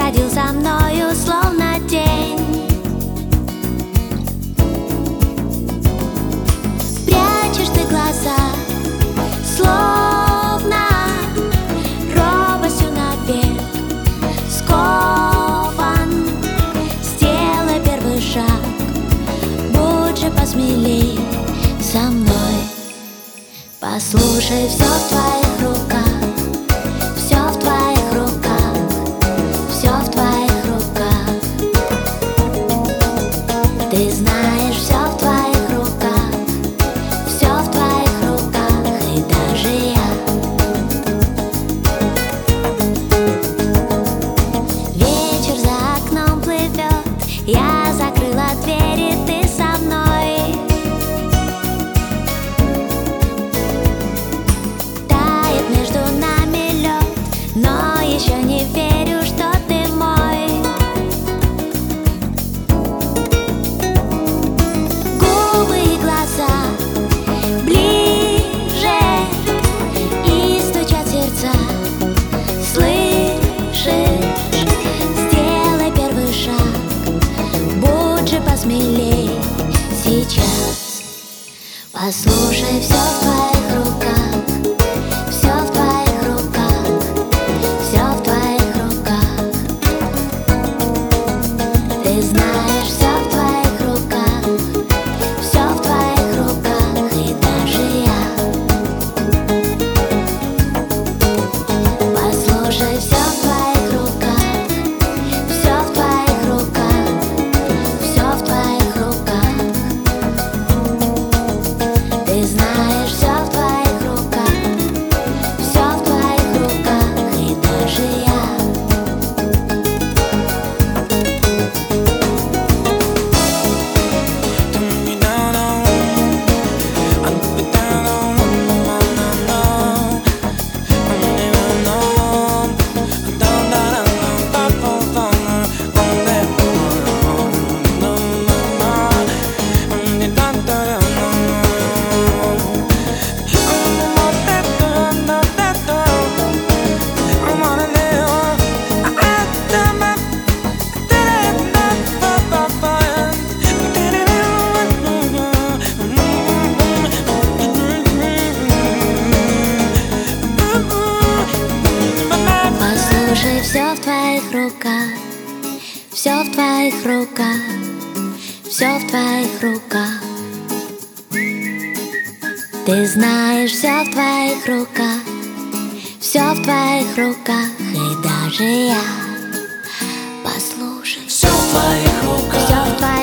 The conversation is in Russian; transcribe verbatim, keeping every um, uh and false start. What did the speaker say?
ходил со мною, словно тень. Прячешь ты глаза, словно робостью навек скован. Сделай первый шаг, будь же посмелей со мной. Послушай, все в твоих руках, все в твоих руках, все в твоих руках. Ты знаешь, все в твоих руках, все в твоих руках, и даже я. Вечер за окном плывет, я закрыла двери, ты со мной. Тает между нами лед, но еще не верю, что ты мой. Губы и глаза ближе, и стучат сердца. Слышишь? Сделай первый шаг, будь же посмелей сейчас. Послушай, все в твоих руках, все в твоих руках, все в твоих руках. Ты знаешь, все в твоих руках, все в твоих руках, и даже я. Послушай, все в твоих руках, все в твоих руках, все в твоих руках. Ты знаешь, все в твоих руках, все в твоих руках, и даже я. Послушай, все в твоих руках, все в твоих руках, все в твоих руках. Ты знаешь, все в твоих руках, все в твоих руках, и даже я. Послушай, Все в твоих руках, все в твоих